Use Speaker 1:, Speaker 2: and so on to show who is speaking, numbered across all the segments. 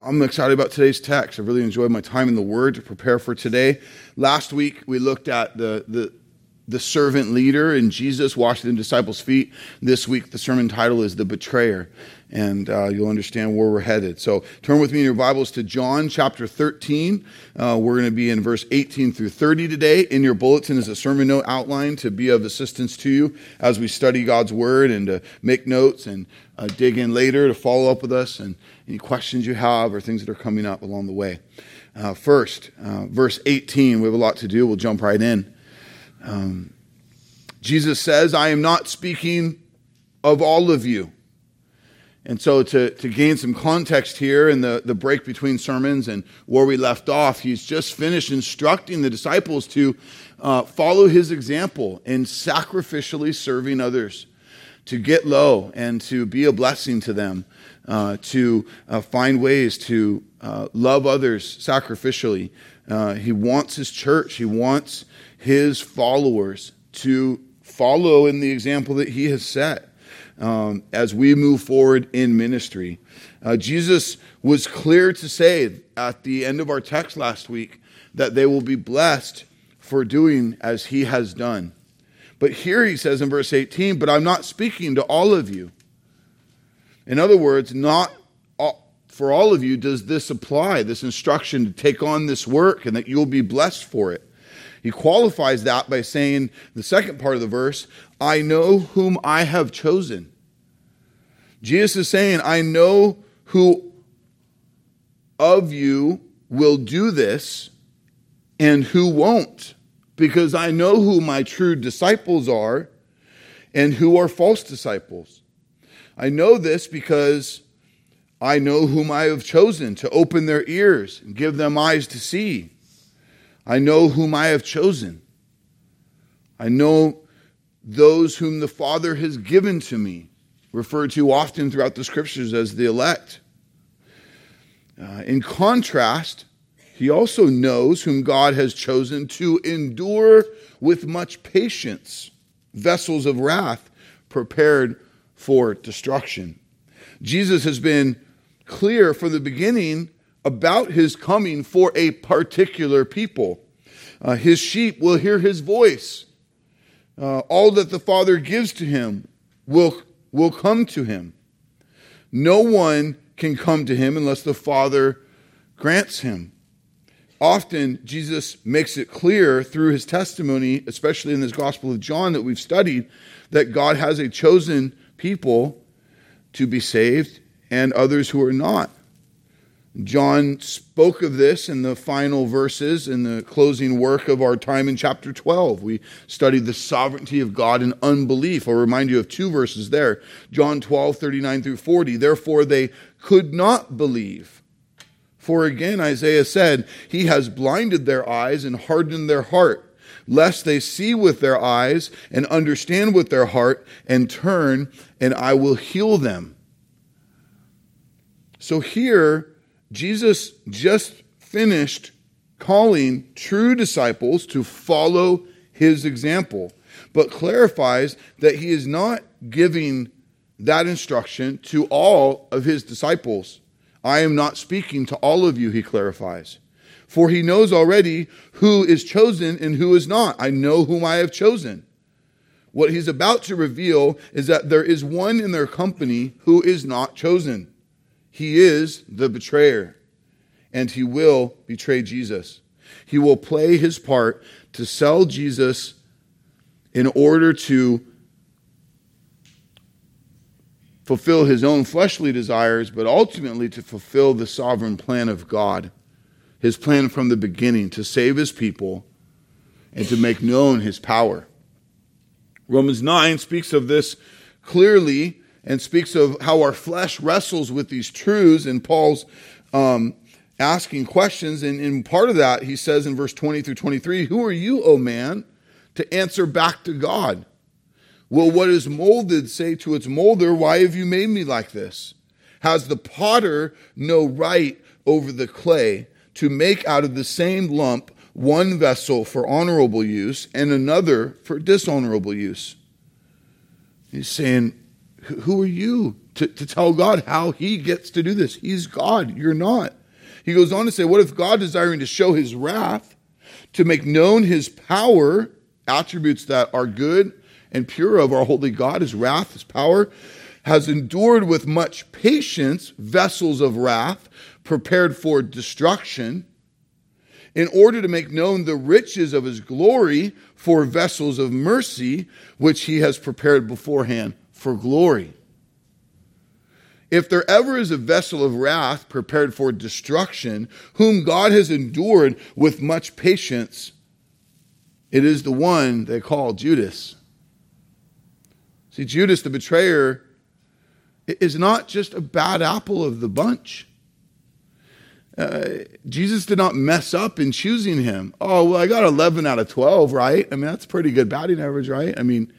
Speaker 1: I'm excited about today's text. I really enjoyed my time in the Word to prepare for today. Last week, we looked at the servant leader and Jesus washing the disciples' feet. This week, the sermon title is The Betrayer, and you'll understand where we're headed. So turn with me in your Bibles to John chapter 13. We're going to be in verse 18 through 30 today. In your bulletin is a sermon note outline to be of assistance to you as we study God's Word and to make notes and dig in later to follow up with us and any questions you have or things that are coming up along the way. First, verse 18, we have a lot to do. We'll jump right in. Jesus says, I am not speaking of all of you. And so to gain some context here in the break between sermons and where we left off, he's just finished instructing the disciples to follow his example in sacrificially serving others, to get low and to be a blessing to them, to find ways to love others sacrificially. He wants his church, he wants his followers to follow in the example that he has set as we move forward in ministry. Jesus was clear to say at the end of our text last week that they will be blessed for doing as he has done. But here he says in verse 18, but I'm not speaking to all of you. In other words, not for all of you does this apply, this instruction to take on this work and that you'll be blessed for it. He qualifies that by saying, the second part of the verse, I know whom I have chosen. Jesus is saying, I know who of you will do this and who won't, because I know who my true disciples are and who are false disciples. I know this because I know whom I have chosen to open their ears and give them eyes to see. I know whom I have chosen. I know those whom the Father has given to me, referred to often throughout the Scriptures as the elect. In contrast, he also knows whom God has chosen to endure with much patience vessels of wrath prepared for destruction. Jesus has been clear from the beginning about his coming for a particular people. His sheep will hear his voice. All that the Father gives to him will come to him. No one can come to him unless the Father grants him. Often, Jesus makes it clear through his testimony, especially in this Gospel of John that we've studied, that God has a chosen people to be saved and others who are not. John spoke of this in the final verses in the closing work of our time in chapter 12. We studied the sovereignty of God in unbelief. I'll remind you of two verses there. John 12, 39 through 40. Therefore they could not believe. For again, Isaiah said, he has blinded their eyes and hardened their heart, lest they see with their eyes and understand with their heart and turn, and I will heal them. So here, Jesus just finished calling true disciples to follow his example, but clarifies that he is not giving that instruction to all of his disciples. I am not speaking to all of you, he clarifies. For he knows already who is chosen and who is not. I know whom I have chosen. What he's about to reveal is that there is one in their company who is not chosen. He is the betrayer, and he will betray Jesus. He will play his part to sell Jesus in order to fulfill his own fleshly desires, but ultimately to fulfill the sovereign plan of God, his plan from the beginning to save his people and to make known his power. Romans 9 speaks of this clearly and speaks of how our flesh wrestles with these truths, and Paul's asking questions. And in part of that, he says in verse 20 through 23, who are you, O man, to answer back to God? Will what is molded say to its molder, why have you made me like this? Has the potter no right over the clay to make out of the same lump one vessel for honorable use and another for dishonorable use? He's saying, Who are you to tell God how he gets to do this? He's God. You're not. He goes on to say, what if God, desiring to show his wrath, to make known his power, attributes that are good and pure of our holy God, his wrath, his power, has endured with much patience vessels of wrath prepared for destruction, in order to make known the riches of his glory for vessels of mercy, which he has prepared beforehand for glory. If there ever is a vessel of wrath prepared for destruction, whom God has endured with much patience, it is the one they call Judas. See, Judas, the betrayer, is not just a bad apple of the bunch. Jesus did not mess up in choosing him. Oh, well, I got 11 out of 12, right? I mean, that's a pretty good batting average, right? I mean,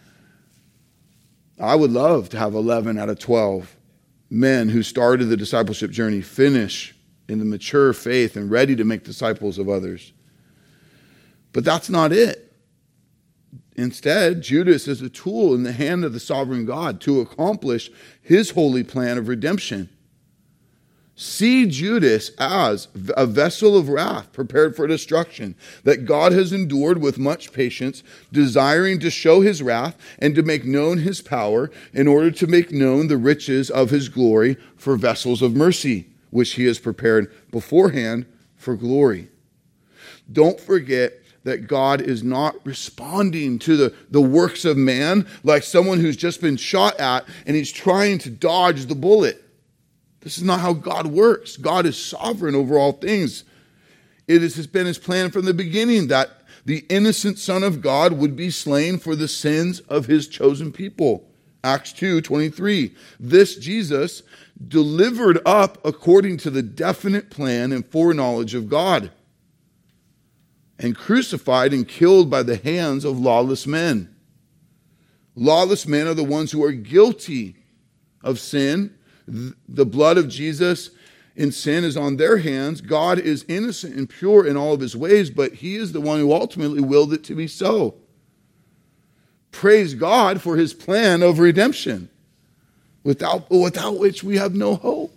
Speaker 1: I would love to have 11 out of 12 men who started the discipleship journey finish in the mature faith and ready to make disciples of others. But that's not it. Instead, Judas is a tool in the hand of the sovereign God to accomplish his holy plan of redemption. See Judas as a vessel of wrath prepared for destruction, that God has endured with much patience, desiring to show his wrath and to make known his power, in order to make known the riches of his glory for vessels of mercy, which he has prepared beforehand for glory. Don't forget that God is not responding to the works of man like someone who's just been shot at and he's trying to dodge the bullet. This is not how God works. God is sovereign over all things. It has been his plan from the beginning that the innocent Son of God would be slain for the sins of his chosen people. Acts 2:23. This Jesus delivered up according to the definite plan and foreknowledge of God, and crucified and killed by the hands of lawless men. Lawless men are the ones who are guilty of sin. The blood of Jesus in sin is on their hands. God is innocent and pure in all of his ways, but he is the one who ultimately willed it to be so. Praise God for his plan of redemption, without which we have no hope.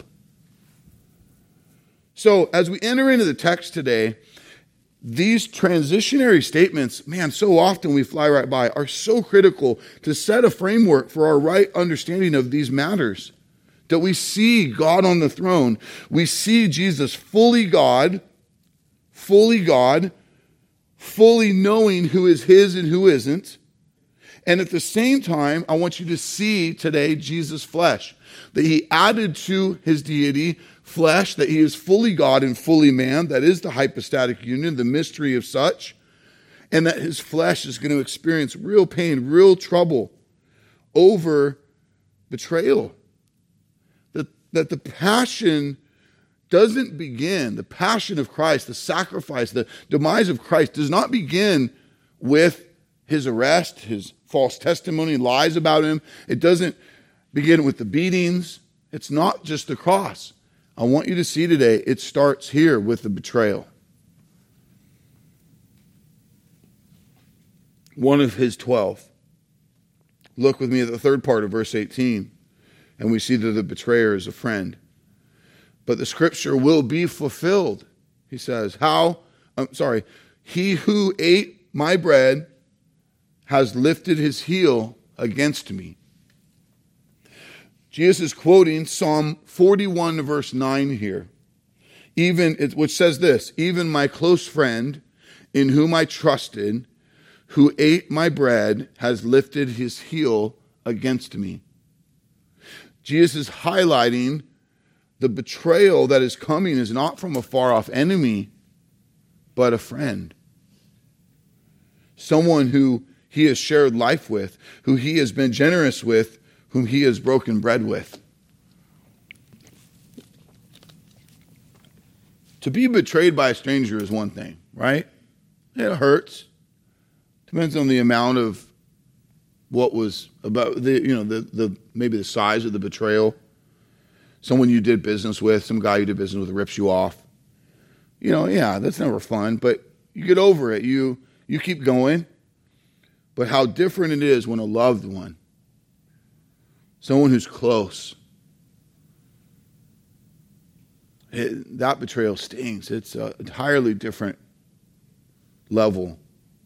Speaker 1: So as we enter into the text today, these transitionary statements, man, so often we fly right by, are so critical to set a framework for our right understanding of these matters. That we see God on the throne. We see Jesus fully God, fully knowing who is his and who isn't. And at the same time, I want you to see today Jesus' flesh. That he added to his deity flesh, that he is fully God and fully man. That is the hypostatic union, the mystery of such. And that his flesh is going to experience real pain, real trouble over betrayal. That the passion doesn't begin, the passion of Christ, the sacrifice, the demise of Christ does not begin with his arrest, his false testimony, lies about him. It doesn't begin with the beatings. It's not just the cross. I want you to see today, it starts here with the betrayal. One of his 12. Look with me at the third part of verse 18. And we see that the betrayer is a friend. But the scripture will be fulfilled. He says, he who ate my bread has lifted his heel against me. Jesus is quoting Psalm 41 verse 9 here. Which says this, even my close friend in whom I trusted, who ate my bread, has lifted his heel against me. Jesus is highlighting the betrayal that is coming is not from a far-off enemy, but a friend. Someone who he has shared life with, who he has been generous with, whom he has broken bread with. To be betrayed by a stranger is one thing, right? It hurts. Depends on the amount of what was about the maybe the size of the betrayal. Someone you did business with, some guy you did business with rips you off. That's never fun, but you get over it. You keep going. But how different it is when a loved one, someone who's close. That betrayal stings. It's an entirely different level.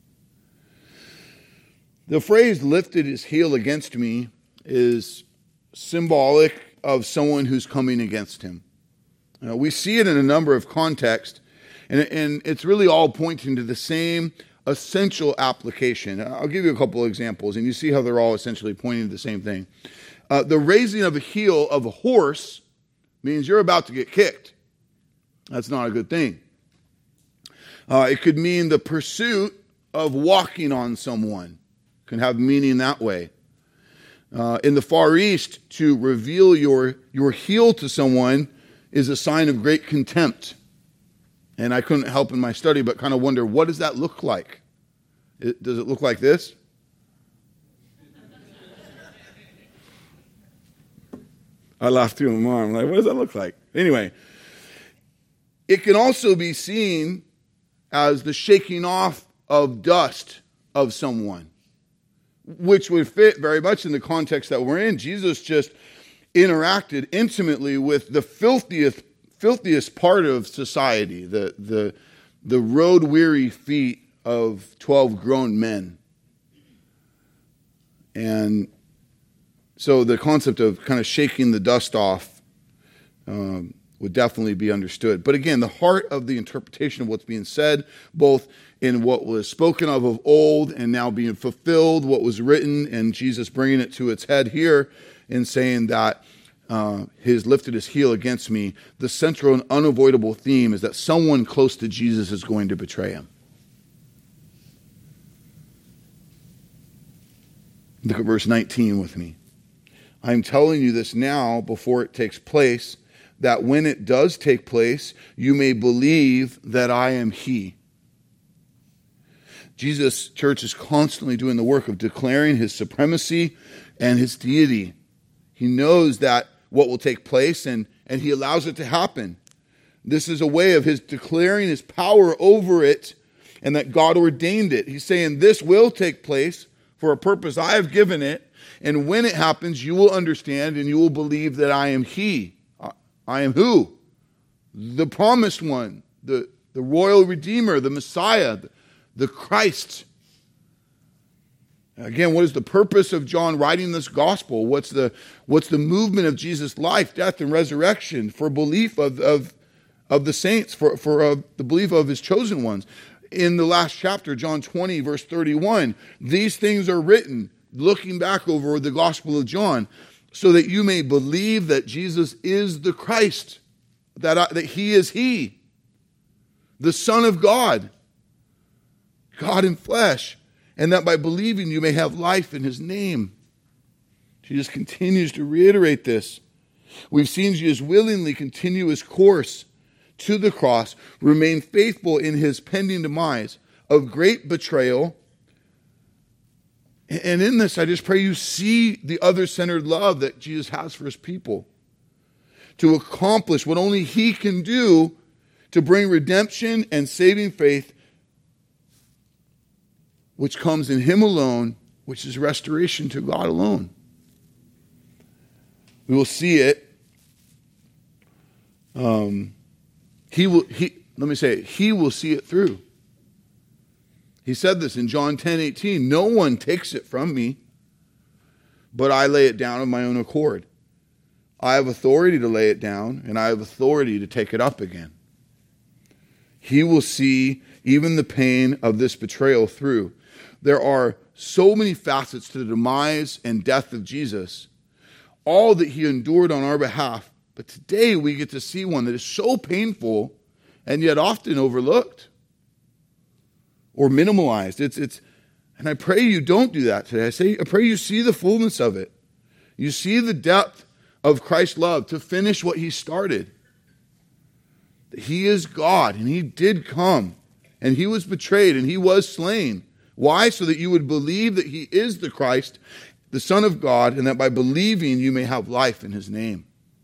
Speaker 1: The phrase lifted his heel against me is symbolic of someone who's coming against him. We see it in a number of contexts, and it's really all pointing to the same essential application. I'll give you a couple of examples, and you see how they're all essentially pointing to the same thing. The raising of a heel of a horse means you're about to get kicked. That's not a good thing. It could mean the pursuit of walking on someone. It can have meaning that way. In the Far East, to reveal your heel to someone is a sign of great contempt. And I couldn't help in my study but kind of wonder, what does that look like? Does it look like this? I laughed through my arm. Like, what does that look like? Anyway, it can also be seen as the shaking off of dust of someone, which would fit very much in the context that we're in. Jesus just interacted intimately with the filthiest part of society, the road-weary feet of 12 grown men. And so the concept of kind of shaking the dust off would definitely be understood. But again, the heart of the interpretation of what's being said, both in what was spoken of old and now being fulfilled, what was written, and Jesus bringing it to its head here in saying that his lifted his heel against me, the central and unavoidable theme is that someone close to Jesus is going to betray him. Look at verse 19 with me. I'm telling you this now before it takes place, that when it does take place, you may believe that I am he. Jesus' church is constantly doing the work of declaring his supremacy and his deity. He knows that what will take place, and he allows it to happen. This is a way of his declaring his power over it, and that God ordained it. He's saying this will take place for a purpose I have given it, and when it happens, you will understand and you will believe that I am he. I am who? The promised one, the royal redeemer, the Messiah, the Christ. Again, what is the purpose of John writing this gospel? What's the movement of Jesus' life, death, and resurrection for belief of the saints, for the belief of his chosen ones? In the last chapter, John 20, verse 31, these things are written, looking back over the gospel of John, so that you may believe that Jesus is the Christ, that he is he, the Son of God, God in flesh, and that by believing you may have life in his name. Jesus continues to reiterate this. We've seen Jesus willingly continue his course to the cross, remain faithful in his pending demise of great betrayal. And in this, I just pray you see the other-centered love that Jesus has for his people, to accomplish what only he can do to bring redemption and saving faith, which comes in him alone, which is restoration to God alone. We will see it. He will see it through. He said this in John 10:18, no one takes it from me, but I lay it down of my own accord. I have authority to lay it down, and I have authority to take it up again. He will see even the pain of this betrayal through. There are so many facets to the demise and death of Jesus, all that he endured on our behalf. But today we get to see one that is so painful and yet often overlooked or minimalized. And I pray you don't do that today. I pray you see the fullness of it. You see the depth of Christ's love to finish what he started. He is God, and he did come, and he was betrayed, and he was slain. Why? So that you would believe that he is the Christ, the Son of God, and that by believing you may have life in his name.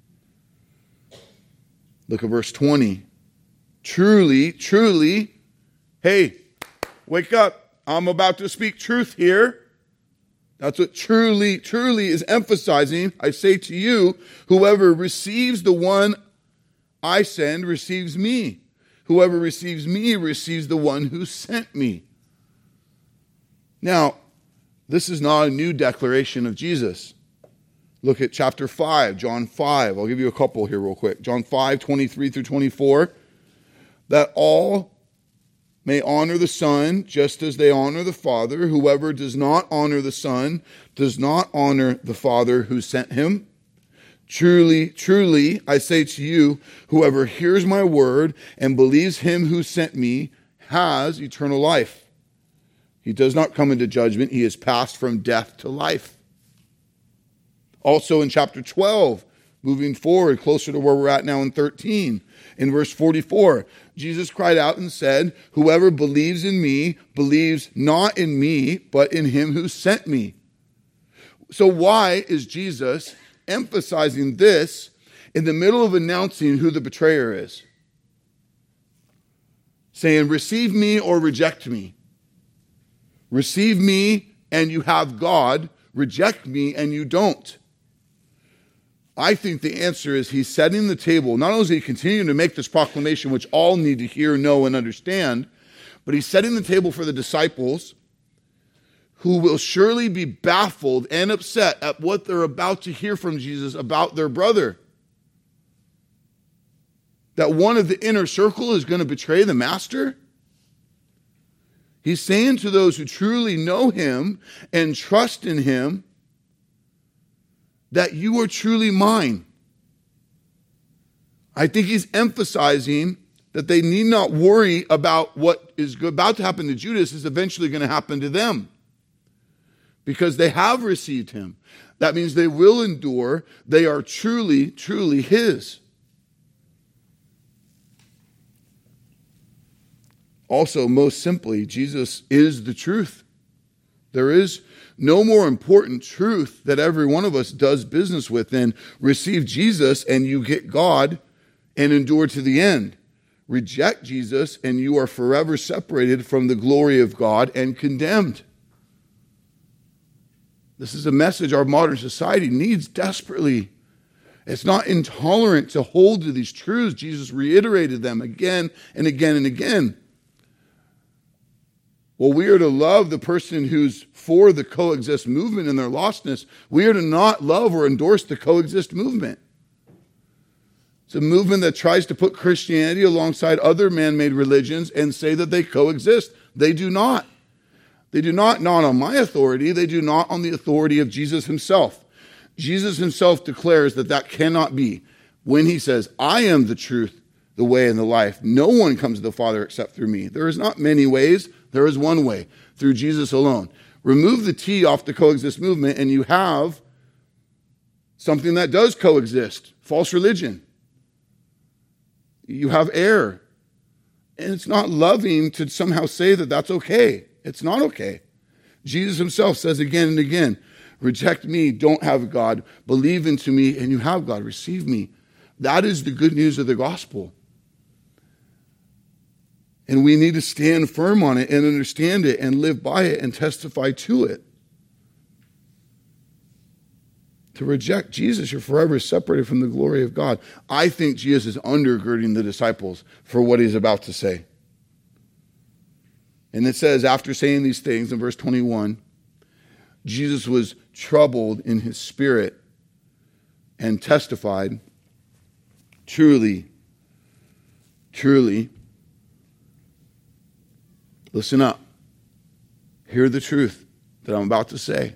Speaker 1: Look at verse 20. Truly, hey, wake up. I'm about to speak truth here. That's what truly, truly is emphasizing. I say to you, whoever receives the one I send receives me. Whoever receives me receives the one who sent me. Now, this is not a new declaration of Jesus. Look at chapter 5, John 5. I'll give you a couple here real quick. John 5, 23 through 24. That all may honor the Son just as they honor the Father. Whoever does not honor the Son does not honor the Father who sent him. Truly, truly, I say to you, whoever hears my word and believes him who sent me has eternal life. He does not come into judgment. He is passed from death to life. Also in chapter 12, moving forward, closer to where we're at now in 13, in verse 44, Jesus cried out and said, whoever believes in me believes not in me, but in him who sent me. So why is Jesus emphasizing this in the middle of announcing who the betrayer is? Saying, receive me or reject me. Receive me and you have God. Reject me and you don't. I think the answer is he's setting the table. Not only is he continuing to make this proclamation, which all need to hear, know, and understand, but he's setting the table for the disciples who will surely be baffled and upset at what they're about to hear from Jesus about their brother. That one of the inner circle is going to betray the master. He's saying to those who truly know him and trust in him, that you are truly mine. I think he's emphasizing that they need not worry about what is about to happen to Judas is eventually going to happen to them. Because they have received him. That means they will endure. They are truly, truly his. Also, most simply, Jesus is the truth. There is no more important truth that every one of us does business with than receive Jesus and you get God and endure to the end. Reject Jesus and you are forever separated from the glory of God and condemned. This is a message our modern society needs desperately. It's not intolerant to hold to these truths. Jesus reiterated them again and again and again. Well, we are to love the person who's for the coexist movement in their lostness. We are to not love or endorse the coexist movement. It's a movement that tries to put Christianity alongside other man-made religions and say that they coexist. They do not. They do not on my authority. They do not on the authority of Jesus himself. Jesus himself declares that that cannot be when he says, I am the truth, the way, and the life. No one comes to the Father except through me. There is not many ways. There is one way, through Jesus alone. Remove the T off the coexist movement and you have something that does coexist, false religion. You have error. And it's not loving to somehow say that that's okay. It's not okay. Jesus himself says again and again, reject me, don't have God. Believe into me and you have God. Receive me. That is the good news of the gospel. And we need to stand firm on it and understand it and live by it and testify to it. To reject Jesus, you're forever separated from the glory of God. I think Jesus is undergirding the disciples for what he's about to say. And it says, after saying these things in verse 21, Jesus was troubled in his spirit and testified, truly, truly, listen up. Hear the truth that I'm about to say.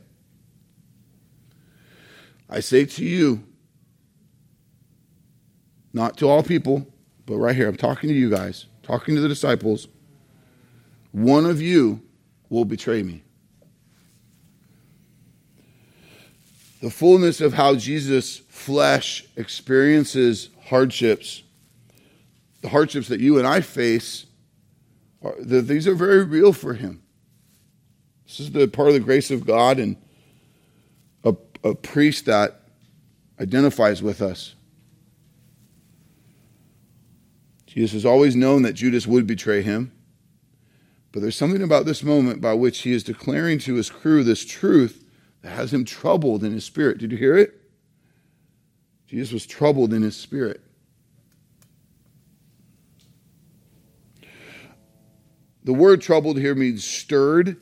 Speaker 1: I say to you, not to all people, but right here, I'm talking to you guys, talking to the disciples, one of you will betray me. The fullness of how Jesus' flesh experiences hardships, the hardships that you and I face, these are very real for him. This is the part of the grace of God and a priest that identifies with us. Jesus has always known that Judas would betray him, but there's something about this moment by which he is declaring to his crew this truth that has him troubled in his spirit. Did you hear it? Jesus was troubled in his spirit. The word troubled here means stirred.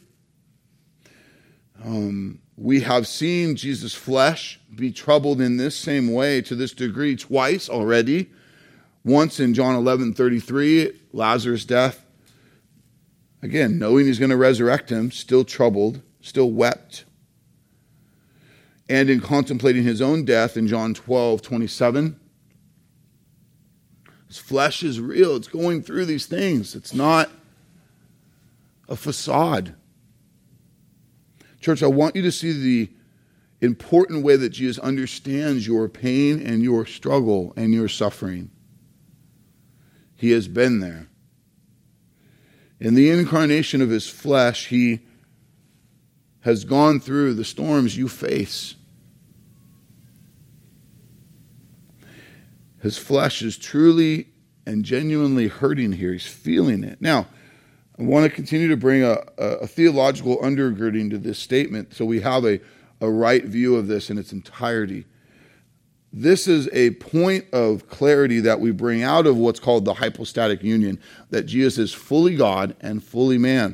Speaker 1: We have seen Jesus' flesh be troubled in this same way to this degree twice already. Once in John 11:33, Lazarus' death. Again, knowing he's going to resurrect him, still troubled, still wept. And in contemplating his own death in John 12:27, his flesh is real. It's going through these things. It's not a facade. Church, I want you to see the important way that Jesus understands your pain and your struggle and your suffering. He has been there. In the incarnation of his flesh, he has gone through the storms you face. His flesh is truly and genuinely hurting here. He's feeling it. Now, I want to continue to bring a theological undergirding to this statement so we have a right view of this in its entirety. This is a point of clarity that we bring out of what's called the hypostatic union, that Jesus is fully God and fully man.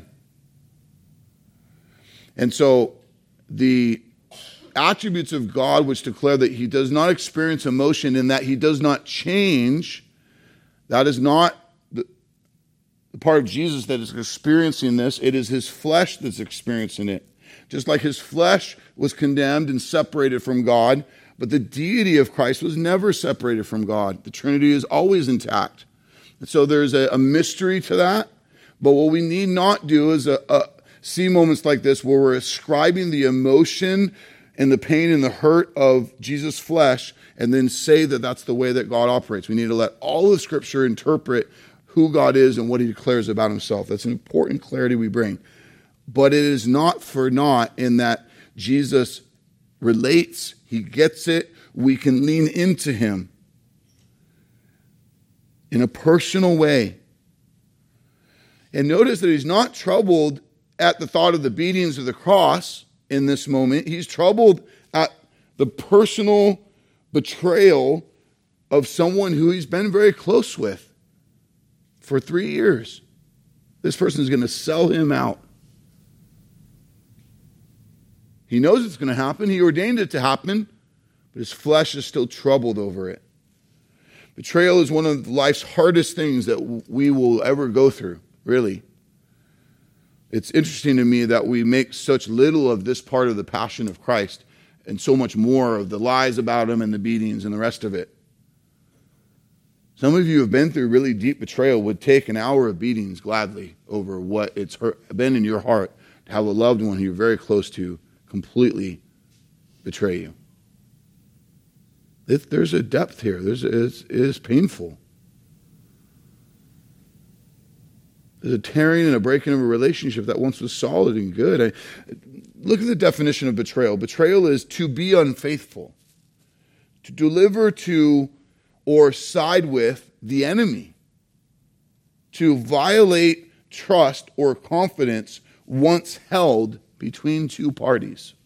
Speaker 1: And so the attributes of God which declare that he does not experience emotion and that he does not change, that is not the part of Jesus that is experiencing this. It is his flesh that's experiencing it. Just like his flesh was condemned and separated from God, but the deity of Christ was never separated from God. The Trinity is always intact. And so there's a mystery to that. But what we need not do is see moments like this where we're ascribing the emotion and the pain and the hurt of Jesus' flesh and then say that that's the way that God operates. We need to let all of Scripture interpret who God is and what he declares about himself. That's an important clarity we bring. But it is not for naught in that Jesus relates, he gets it, we can lean into him in a personal way. And notice that he's not troubled at the thought of the beatings of the cross in this moment. He's troubled at the personal betrayal of someone who he's been very close with for 3 years. This person is going to sell him out. He knows it's going to happen. He ordained it to happen, but his flesh is still troubled over it. Betrayal is one of life's hardest things that we will ever go through, really. It's interesting to me that we make such little of this part of the passion of Christ and so much more of the lies about him and the beatings and the rest of it. Some of you have been through really deep betrayal, would take an hour of beatings gladly over what it's been in your heart to have a loved one who you're very close to completely betray you. There's a depth here. It is painful. There's a tearing and a breaking of a relationship that once was solid and good. Look at the definition of betrayal. Betrayal is to be unfaithful, to deliver to or side with the enemy, to violate trust or confidence once held between two parties.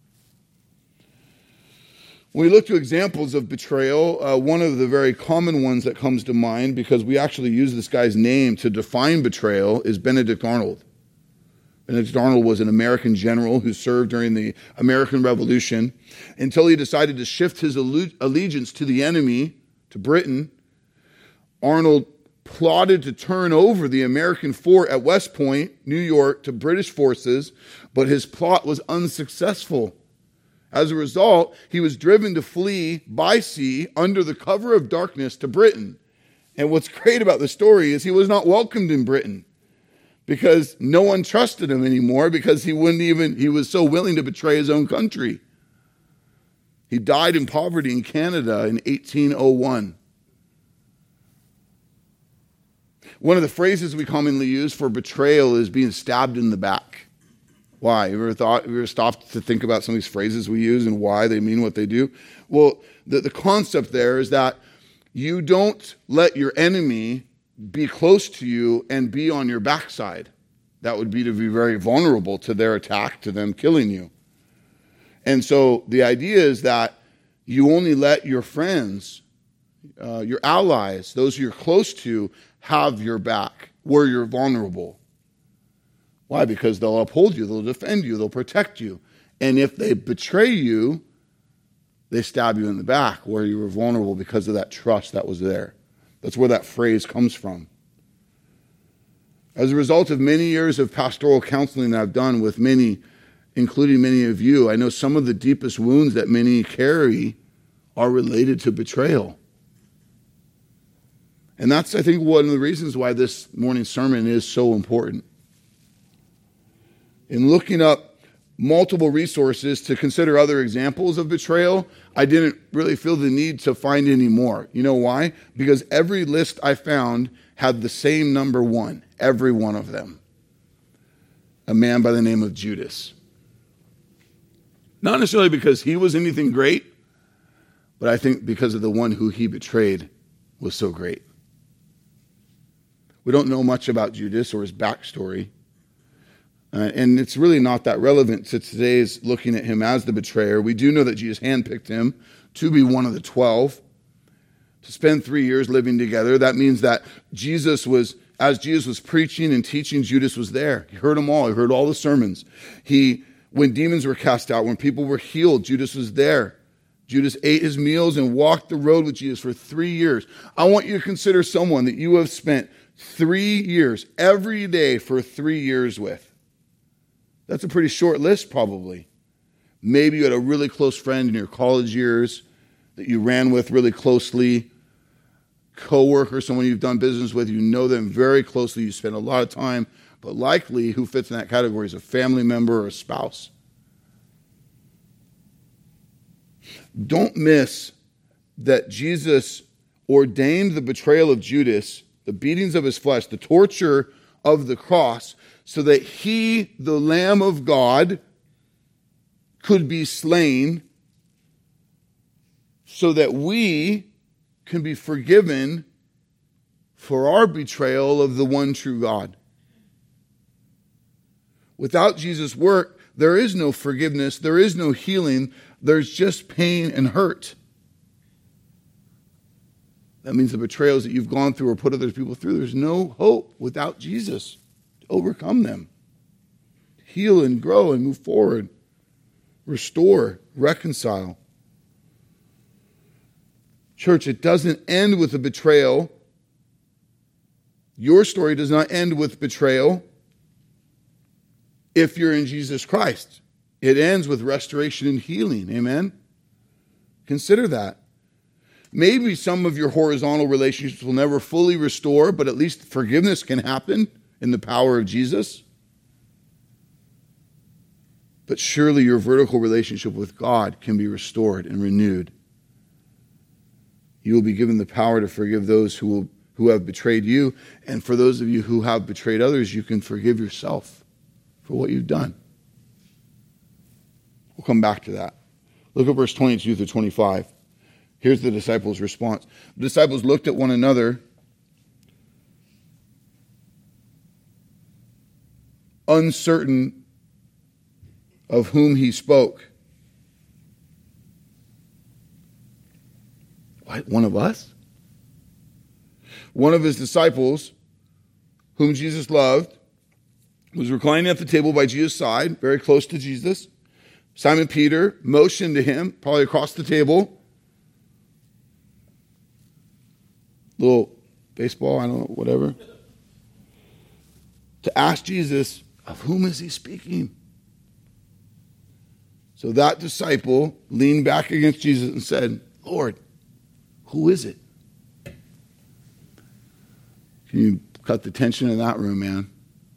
Speaker 1: When we look to examples of betrayal, one of the very common ones that comes to mind, because we actually use this guy's name to define betrayal, is Benedict Arnold. Benedict Arnold was an American general who served during the American Revolution until he decided to shift his allegiance to the enemy, to Britain. Arnold plotted to turn over the American fort at West Point, New York, to British forces, but his plot was unsuccessful. As a result, he was driven to flee by sea under the cover of darkness to Britain. And what's great about the story is he was not welcomed in Britain because no one trusted him anymore because he was so willing to betray his own country. He died in poverty in Canada in 1801. One of the phrases we commonly use for betrayal is being stabbed in the back. Why? You ever stopped to think about some of these phrases we use and why they mean what they do? Well, the concept there is that you don't let your enemy be close to you and be on your backside. That would be to be very vulnerable to their attack, to them killing you. And so the idea is that you only let your friends, your allies, those you're close to, have your back where you're vulnerable. Why? Because they'll uphold you, they'll defend you, they'll protect you. And if they betray you, they stab you in the back where you were vulnerable because of that trust that was there. That's where that phrase comes from. As a result of many years of pastoral counseling that I've done with many, including many of you, I know some of the deepest wounds that many carry are related to betrayal. And that's, I think, one of the reasons why this morning's sermon is so important. In looking up multiple resources to consider other examples of betrayal, I didn't really feel the need to find any more. You know why? Because every list I found had the same number one, every one of them. A man by the name of Judas. Not necessarily because he was anything great, but I think because of the one who he betrayed was so great. We don't know much about Judas or his backstory. And it's really not that relevant to today's looking at him as the betrayer. We do know that Jesus handpicked him to be one of the 12, to spend 3 years living together. That means that as Jesus was preaching and teaching, Judas was there. He heard them all. He heard all the sermons. When demons were cast out, when people were healed, Judas was there. Judas ate his meals and walked the road with Jesus for 3 years. I want you to consider someone that you have spent 3 years, every day for 3 years with. That's a pretty short list, probably. Maybe you had a really close friend in your college years that you ran with really closely, coworker, someone you've done business with, you know them very closely, you spend a lot of time, but likely who fits in that category is a family member or a spouse. Don't miss that Jesus ordained the betrayal of Judas, the beatings of his flesh, the torture of the cross, so that he, the Lamb of God, could be slain so that we can be forgiven for our betrayal of the one true God. Without Jesus' work, there is no forgiveness, there is no healing, there's just pain and hurt. That means the betrayals that you've gone through or put other people through, there's no hope without Jesus to overcome them. Heal and grow and move forward. Restore, reconcile. Church, it doesn't end with a betrayal. Your story does not end with betrayal if you're in Jesus Christ. It ends with restoration and healing. Amen? Consider that. Maybe some of your horizontal relationships will never fully restore, but at least forgiveness can happen in the power of Jesus. But surely your vertical relationship with God can be restored and renewed. You will be given the power to forgive those who have betrayed you. And for those of you who have betrayed others, you can forgive yourself for what you've done. We'll come back to that. Look at verse 22 through 25. Here's the disciples' response. The disciples looked at one another, uncertain of whom he spoke. What, one of us? One of his disciples, whom Jesus loved, was reclining at the table by Jesus' side, very close to Jesus. Simon Peter motioned to him, probably across the table. Little baseball, I don't know, whatever. To ask Jesus, of whom is he speaking? So that disciple leaned back against Jesus and said, Lord, who is it? Can you cut the tension in that room, man?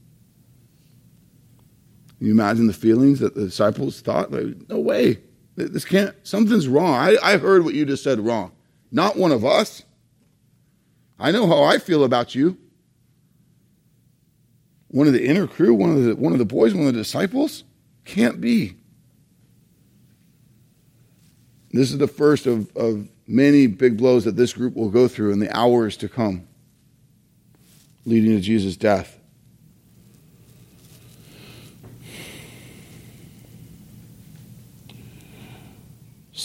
Speaker 1: Can you imagine the feelings that the disciples thought? Like, no way. This can't, something's wrong. I heard what you just said wrong. Not one of us. I know how I feel about you. One of the inner crew, one of the boys, one of the disciples? Can't be. This is the first of many big blows that this group will go through in the hours to come, leading to Jesus' death.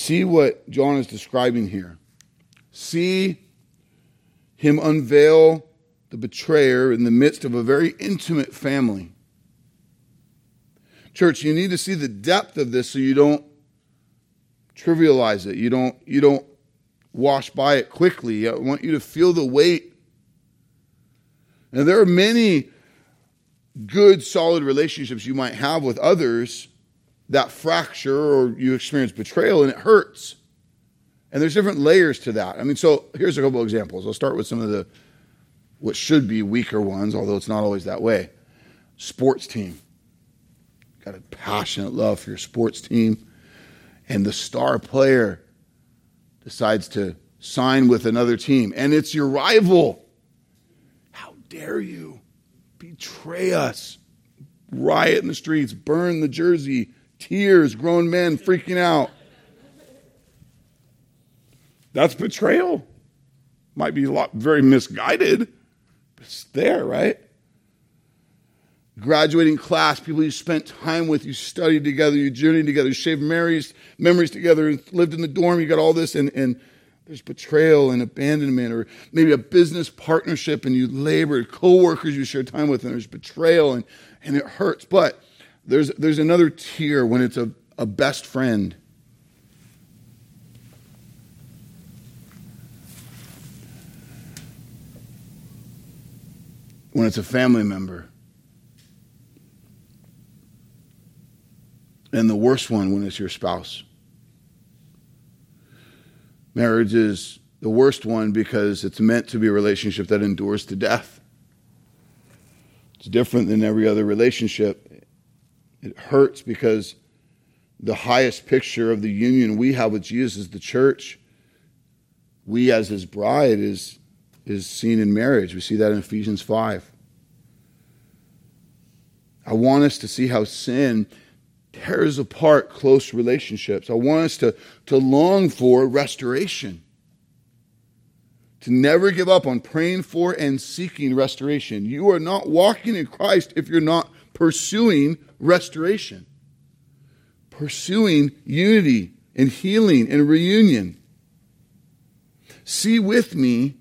Speaker 1: See what John is describing here. See him unveil the betrayer in the midst of a very intimate family. Church, you need to see the depth of this so you don't trivialize it. You don't wash by it quickly. I want you to feel the weight. And there are many good, solid relationships you might have with others that fracture or you experience betrayal and it hurts. And there's different layers to that. I mean, so here's a couple of examples. I'll start with some of the what should be weaker ones, although it's not always that way. Sports team. Got a passionate love for your sports team. And the star player decides to sign with another team. And it's your rival. How dare you betray us? Riot in the streets, burn the jersey, tears, grown men freaking out. That's betrayal. Might be very misguided, but it's there, right? Graduating class, people you spent time with, you studied together, you journeyed together, you shared memories together, and lived in the dorm, you got all this, and there's betrayal and abandonment, or maybe a business partnership and you labored, co-workers you shared time with, and there's betrayal, and it hurts. But there's another tier when it's a best friend. When it's a family member. And the worst one when it's your spouse. Marriage is the worst one because it's meant to be a relationship that endures to death. It's different than every other relationship. It hurts because the highest picture of the union we have with Jesus is the church. We as his bride is seen in marriage. We see that in Ephesians 5. I want us to see how sin tears apart close relationships. I want us to long for restoration. To never give up on praying for and seeking restoration. You are not walking in Christ if you're not pursuing restoration. Pursuing unity and healing and reunion. See with me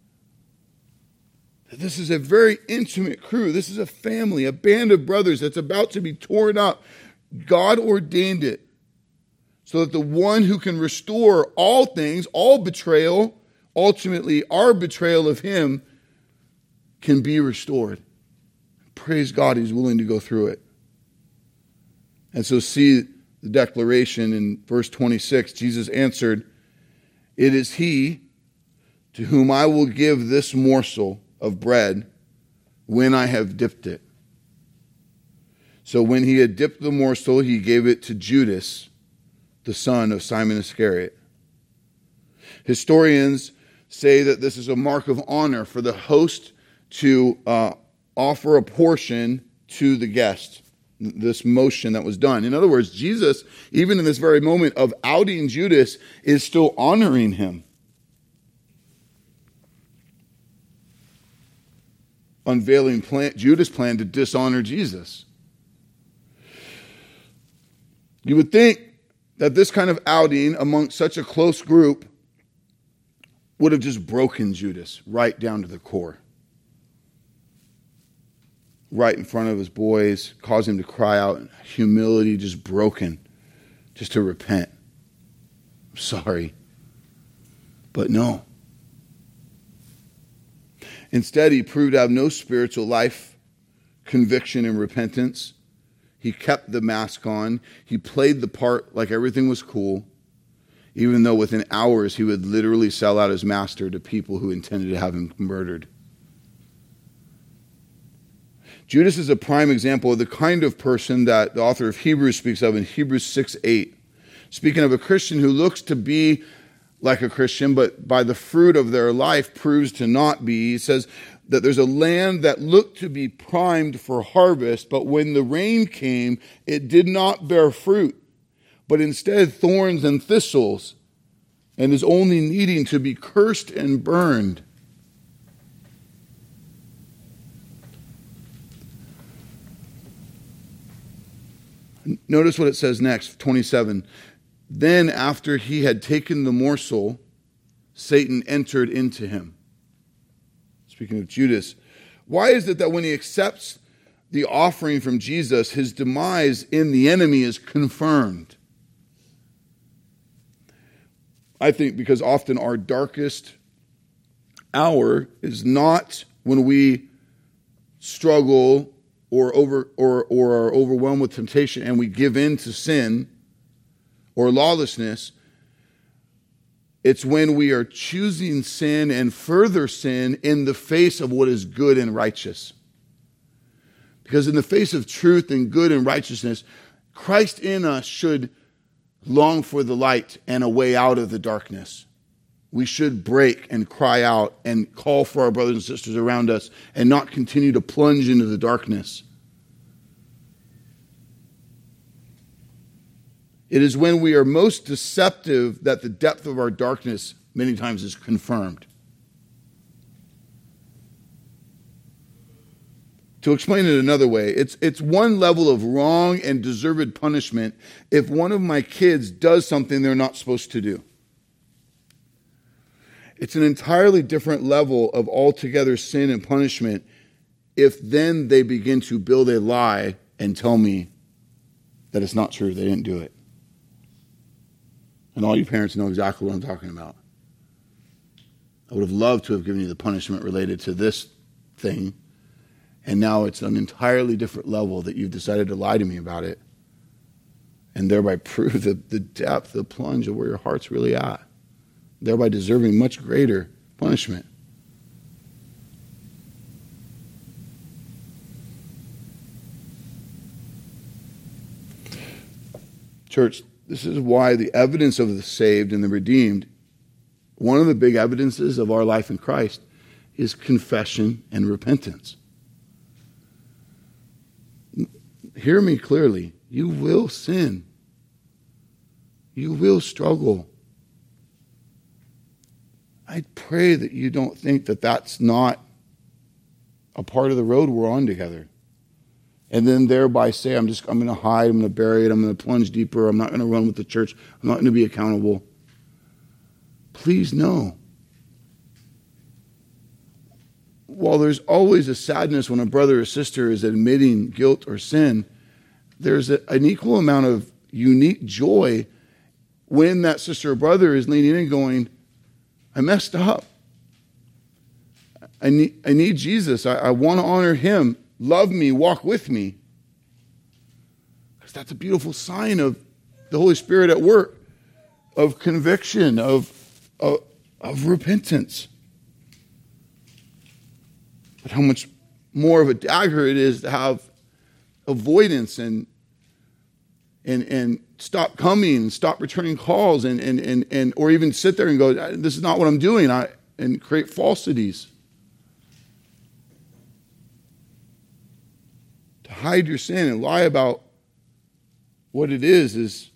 Speaker 1: that this is a very intimate crew. This is a family, a band of brothers that's about to be torn up. God ordained it so that the one who can restore all things, all betrayal, ultimately our betrayal of him, can be restored. Praise God, he's willing to go through it. And so see the declaration in verse 26. Jesus answered, "It is he to whom I will give this morsel of bread when I have dipped it." So when he had dipped the morsel, he gave it to Judas, the son of Simon Iscariot. Historians say that this is a mark of honor for the host to offer a portion to the guest, this motion that was done. In other words, Jesus, even in this very moment of outing Judas, is still honoring him. Unveiling Judas' plan to dishonor Jesus. You would think that this kind of outing among such a close group would have just broken Judas right down to the core. Right in front of his boys, caused him to cry out, humility just broken, just to repent. I'm sorry. But no. Instead, he proved to have no spiritual life, conviction, and repentance. He kept the mask on. He played the part like everything was cool, even though within hours he would literally sell out his master to people who intended to have him murdered. Judas is a prime example of the kind of person that the author of Hebrews speaks of in Hebrews 6:8. Speaking of a Christian who looks to be like a Christian, but by the fruit of their life proves to not be. He says that there's a land that looked to be primed for harvest, but when the rain came, it did not bear fruit, but instead thorns and thistles, and is only needing to be cursed and burned. Notice what it says next, 27. Then after he had taken the morsel, Satan entered into him. Speaking of Judas, why is it that when he accepts the offering from Jesus, his demise in the enemy is confirmed? I think because often our darkest hour is not when we struggle or are overwhelmed with temptation and we give in to sin or lawlessness. It's when we are choosing sin and further sin in the face of what is good and righteous. Because in the face of truth and good and righteousness, Christ in us should long for the light and a way out of the darkness. We should break and cry out and call for our brothers and sisters around us and not continue to plunge into the darkness. It is when we are most deceptive that the depth of our darkness many times is confirmed. To explain it another way, it's one level of wrong and deserved punishment if one of my kids does something they're not supposed to do. It's an entirely different level of altogether sin and punishment if then they begin to build a lie and tell me that it's not true, they didn't do it. And all you parents know exactly what I'm talking about. I would have loved to have given you the punishment related to this thing, and now it's an entirely different level that you've decided to lie to me about it, and thereby prove the depth, the plunge of where your heart's really at, thereby deserving much greater punishment. Church, this is why the evidence of the saved and the redeemed, one of the big evidences of our life in Christ is confession and repentance. Hear me clearly. You will sin. You will struggle. I pray that you don't think that that's not a part of the road we're on together. And then thereby say, I'm going to hide, I'm going to bury it, I'm going to plunge deeper, I'm not going to run with the church, I'm not going to be accountable. Please no. While there's always a sadness when a brother or sister is admitting guilt or sin, there's an equal amount of unique joy when that sister or brother is leaning in and going, I messed up. I need Jesus. I want to honor him. Love me, walk with me. Because that's a beautiful sign of the Holy Spirit at work, of conviction, of repentance. But how much more of a dagger it is to have avoidance and stop coming and stop returning calls and or even sit there and go, this is not what I'm doing, and create falsities. To hide your sin and lie about what it is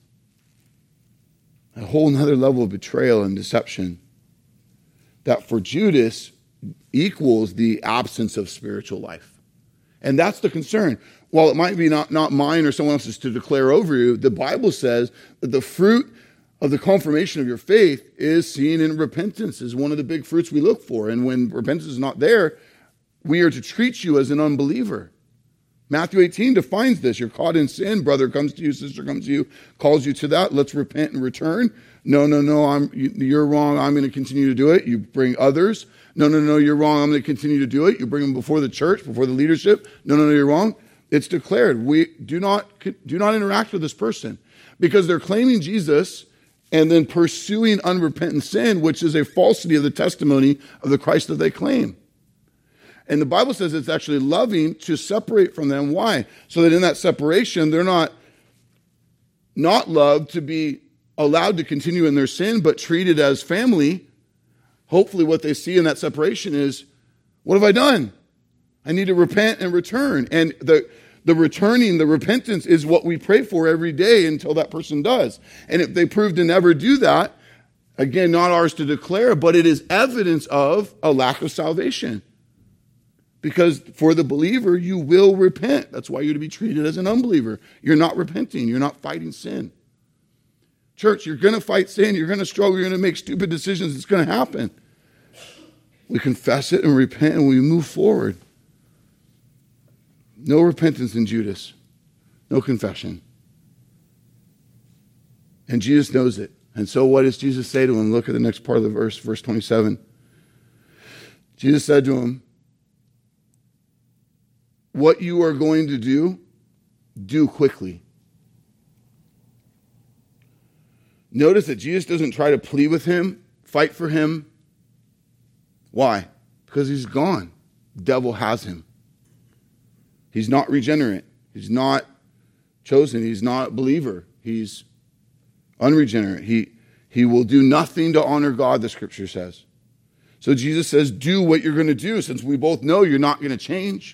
Speaker 1: a whole nother level of betrayal and deception that for Judas equals the absence of spiritual life. And that's the concern. While it might be not mine or someone else's to declare over you, the Bible says that the fruit of the confirmation of your faith is seen in repentance, is one of the big fruits we look for. And when repentance is not there, we are to treat you as an unbeliever. Matthew 18 defines this. You're caught in sin. Brother comes to you, sister comes to you, calls you to that. Let's repent and return. No, you're wrong. I'm going to continue to do it. You bring others. No, you're wrong. I'm going to continue to do it. You bring them before the church, before the leadership. No, you're wrong. It's declared. We do not interact with this person because they're claiming Jesus and then pursuing unrepentant sin, which is a falsity of the testimony of the Christ that they claim. And the Bible says it's actually loving to separate from them. Why? So that in that separation, they're not loved to be allowed to continue in their sin, but treated as family. Hopefully what they see in that separation is, what have I done? I need to repent and return. And the returning, the repentance is what we pray for every day until that person does. And if they prove to never do that, again, not ours to declare, but it is evidence of a lack of salvation. Because for the believer, you will repent. That's why you're to be treated as an unbeliever. You're not repenting. You're not fighting sin. Church, you're going to fight sin. You're going to struggle. You're going to make stupid decisions. It's going to happen. We confess it and repent and we move forward. No repentance in Judas. No confession. And Jesus knows it. And so what does Jesus say to him? Look at the next part of the verse, verse 27. Jesus said to him, what you are going to do quickly. Notice that Jesus doesn't try to plead with him, fight for him. Why? Because he's gone. The devil has him. He's not regenerate. He's not chosen. He's not a believer. He's unregenerate. He will do nothing to honor God, the scripture says. So Jesus says, do what you're going to do, since we both know you're not going to change.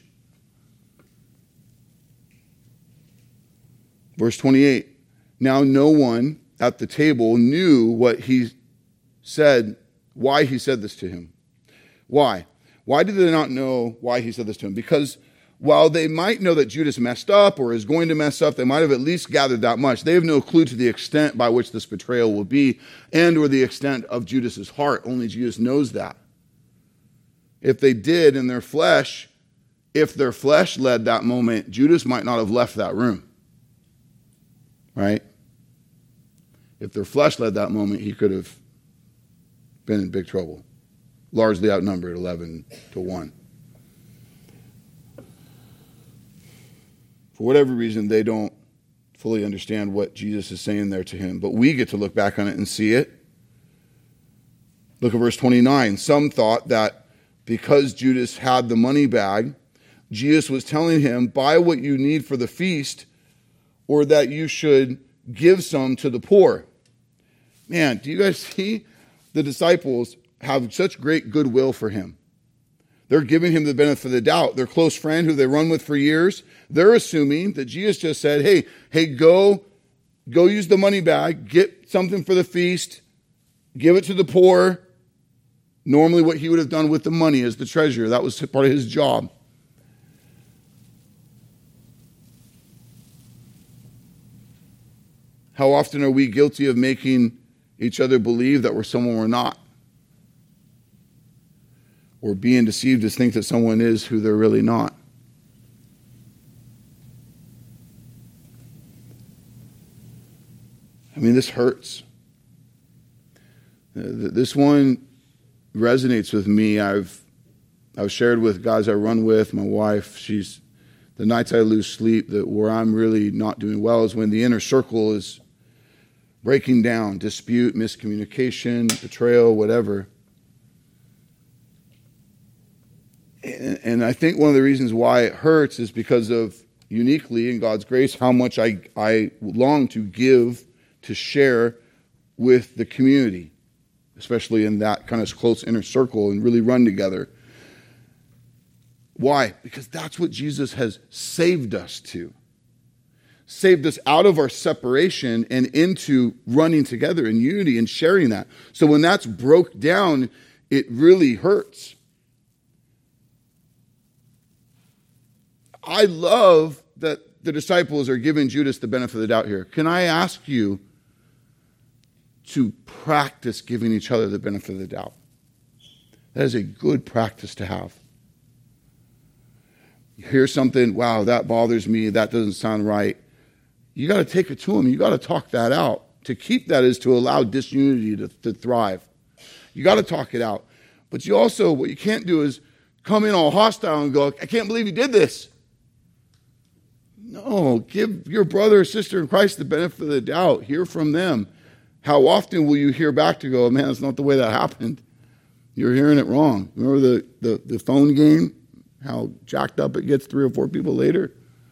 Speaker 1: Verse 28, now no one at the table knew what he said, why he said this to him. Why? Why did they not know why he said this to him? Because while they might know that Judas messed up or is going to mess up, they might have at least gathered that much. They have no clue to the extent by which this betrayal will be and or the extent of Judas's heart. Only Jesus knows that. If they did in their flesh, if their flesh led that moment, Judas might not have left that room. Right? If their flesh led that moment, he could have been in big trouble. Largely outnumbered 11-1. For whatever reason, they don't fully understand what Jesus is saying there to him. But we get to look back on it and see it. Look at verse 29. Some thought that because Judas had the money bag, Jesus was telling him, buy what you need for the feast, or that you should give some to the poor. Man, do you guys see? The disciples have such great goodwill for him. They're giving him the benefit of the doubt. Their close friend who they run with for years, they're assuming that Jesus just said, hey, go use the money bag, get something for the feast, give it to the poor. Normally what he would have done with the money as the treasurer, that was part of his job. How often are we guilty of making each other believe that we're someone we're not? Or being deceived to think that someone is who they're really not? I mean, this hurts. This one resonates with me. I've shared with guys I run with, my wife, the nights I lose sleep, that where I'm really not doing well is when the inner circle is breaking down, dispute, miscommunication, betrayal, whatever. And I think one of the reasons why it hurts is because of, uniquely, in God's grace, how much I long to give, to share with the community, especially in that kind of close inner circle, and really run together. Why? Because that's what Jesus has saved us to. Saved us out of our separation and into running together in unity and sharing that. So when that's broke down, it really hurts. I love that the disciples are giving Judas the benefit of the doubt here. Can I ask you to practice giving each other the benefit of the doubt? That is a good practice to have. You hear something, wow, that bothers me, that doesn't sound right. You got to take it to him. You got to talk that out. To keep that is to allow disunity to thrive. You got to talk it out. But you also, what you can't do is come in all hostile and go, I can't believe you did this. No, give your brother or sister in Christ the benefit of the doubt. Hear from them. How often will you hear back to go, man, that's not the way that happened. You're hearing it wrong. Remember the phone game? How jacked up it gets 3 or 4 people later?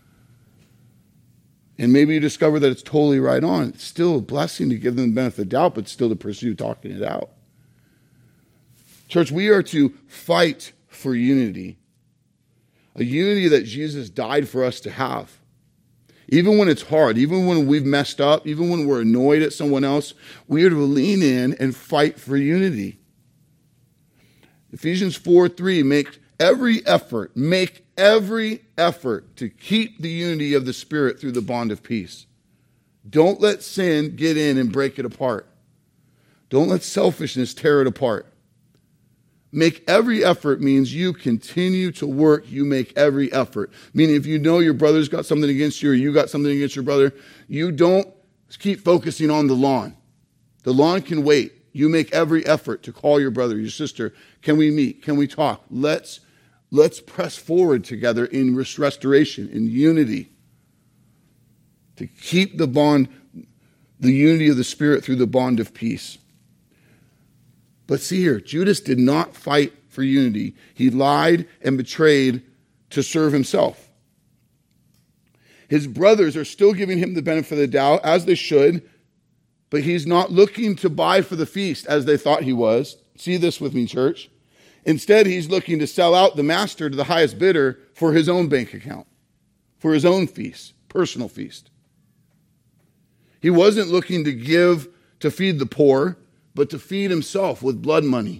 Speaker 1: And maybe you discover that it's totally right on. It's still a blessing to give them the benefit of the doubt, but still to pursue talking it out. Church, we are to fight for unity. A unity that Jesus died for us to have. Even when it's hard, even when we've messed up, even when we're annoyed at someone else, we are to lean in and fight for unity. Ephesians 4:3, make every effort to keep the unity of the Spirit through the bond of peace. Don't let sin get in and break it apart. Don't let selfishness tear it apart. Make every effort means you continue to work. You make every effort. Meaning if you know your brother's got something against you or you got something against your brother, you don't keep focusing on the lawn. The lawn can wait. You make every effort to call your brother, your sister. Can we meet? Can we talk? Let's press forward together in restoration, in unity. To keep the bond, the unity of the Spirit through the bond of peace. But see here, Judas did not fight for unity. He lied and betrayed to serve himself. His brothers are still giving him the benefit of the doubt, as they should, but he's not looking to buy for the feast as they thought he was. See this with me, church. Instead, he's looking to sell out the master to the highest bidder for his own bank account, for his own feast, personal feast. He wasn't looking to give to feed the poor, but to feed himself with blood money.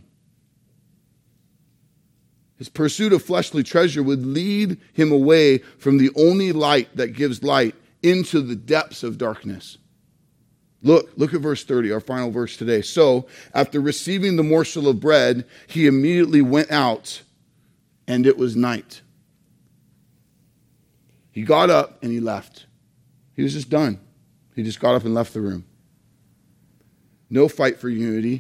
Speaker 1: His pursuit of fleshly treasure would lead him away from the only light that gives light into the depths of darkness. Look at verse 30, our final verse today. So, after receiving the morsel of bread, he immediately went out, and it was night. He got up and he left. He was just done. He just got up and left the room. No fight for unity.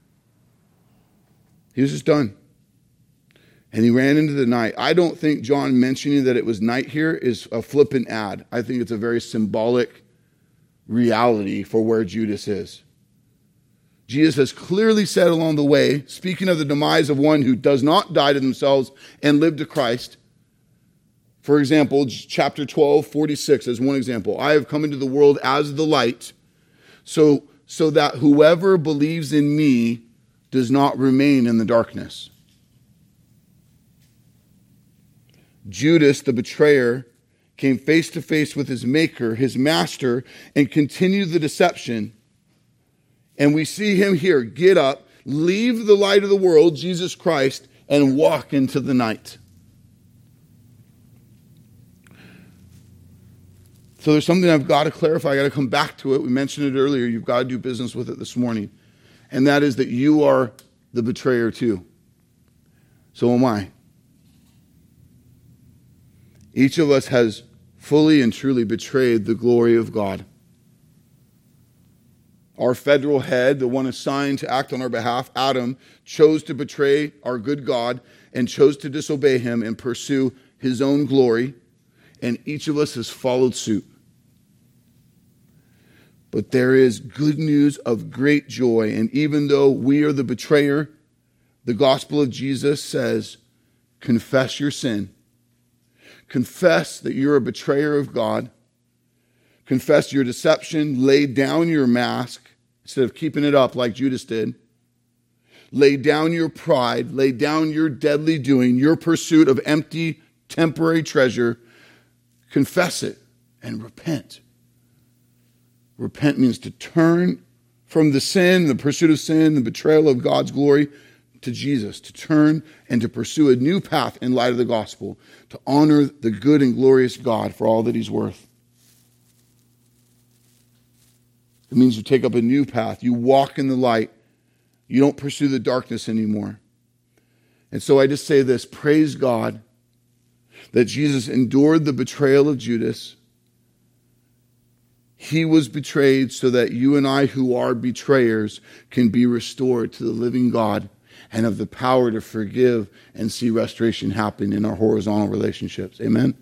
Speaker 1: He was just done. And he ran into the night. I don't think John mentioning that it was night here is a flippant ad. I think it's a very symbolic reality for where Judas is. Jesus has clearly said along the way, speaking of the demise of one who does not die to themselves and live to Christ. For example, chapter 12, 46 as one example. I have come into the world as the light, so that whoever believes in me does not remain in the darkness. Judas, the betrayer, came face to face with his maker, his master, and continued the deception. And we see him here get up, leave the light of the world, Jesus Christ, and walk into the night. So there's something I've got to clarify. I got to come back to it. We mentioned it earlier. You've got to do business with it this morning. And that is that you are the betrayer too. So am I. Each of us has fully and truly betrayed the glory of God. Our federal head, the one assigned to act on our behalf, Adam, chose to betray our good God and chose to disobey him and pursue his own glory. And each of us has followed suit. But there is good news of great joy. And even though we are the betrayer, the gospel of Jesus says, confess your sin. Confess that you're a betrayer of God. Confess your deception. Lay down your mask instead of keeping it up like Judas did. Lay down your pride. Lay down your deadly doing, your pursuit of empty, temporary treasure. Confess it and repent. Repent means to turn from the sin, the pursuit of sin, the betrayal of God's glory to Jesus, to turn and to pursue a new path in light of the gospel, to honor the good and glorious God for all that he's worth. It means you take up a new path. You walk in the light. You don't pursue the darkness anymore. And so I just say this, praise God that Jesus endured the betrayal of Judas. He was betrayed so that you and I who are betrayers can be restored to the living God and have the power to forgive and see restoration happen in our horizontal relationships. Amen?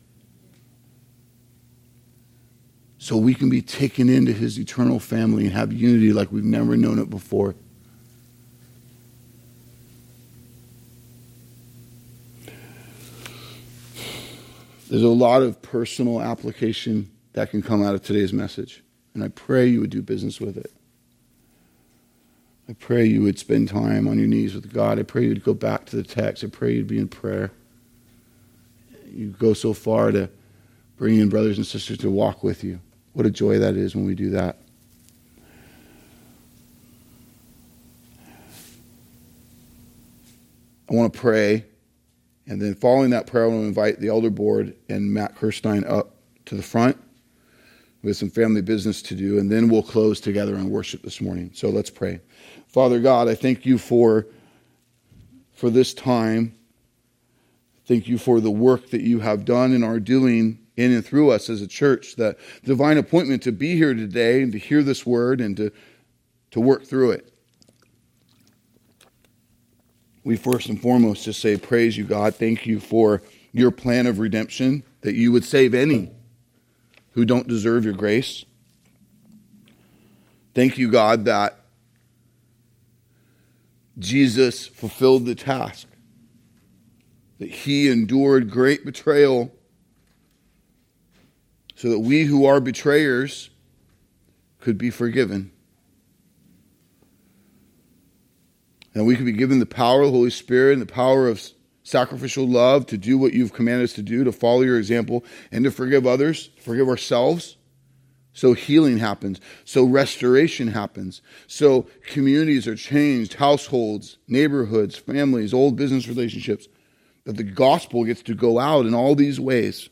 Speaker 1: So we can be taken into his eternal family and have unity like we've never known it before. There's a lot of personal application that can come out of today's message. And I pray you would do business with it. I pray you would spend time on your knees with God. I pray you would go back to the text. I pray you'd be in prayer. You go so far to bring in brothers and sisters to walk with you. What a joy that is when we do that. I want to pray. And then following that prayer, I want to invite the elder board and Matt Kirstein up to the front. We have some family business to do, and then we'll close together in worship this morning. So let's pray. Father God, I thank you for this time. Thank you for the work that you have done and are doing in and through us as a church, that divine appointment to be here today and to hear this word and to work through it. We first and foremost just say, praise you, God. Thank you for your plan of redemption, that you would save any who don't deserve your grace. Thank you, God, that Jesus fulfilled the task, that he endured great betrayal so that we who are betrayers could be forgiven. And we could be given the power of the Holy Spirit and the power of sacrificial love to do what you've commanded us to do, to follow your example, and to forgive others, forgive ourselves. So healing happens. So restoration happens. So communities are changed, households, neighborhoods, families, old business relationships. That the gospel gets to go out in all these ways.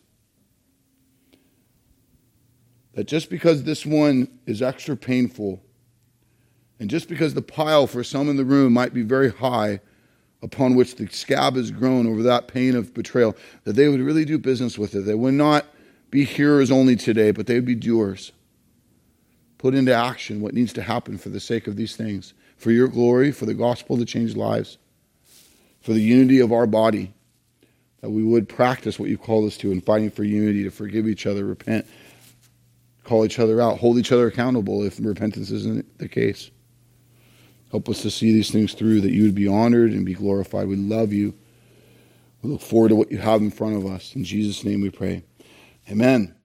Speaker 1: That just because this one is extra painful, and just because the pile for some in the room might be very high, upon which the scab has grown over that pain of betrayal, that they would really do business with it. They would not be hearers only today, but they would be doers. Put into action what needs to happen for the sake of these things, for your glory, for the gospel to change lives, for the unity of our body, that we would practice what you've called us to in fighting for unity, to forgive each other, repent, call each other out, hold each other accountable if repentance isn't the case. Help us to see these things through, that you would be honored and be glorified. We love you. We look forward to what you have in front of us. In Jesus' name we pray. Amen.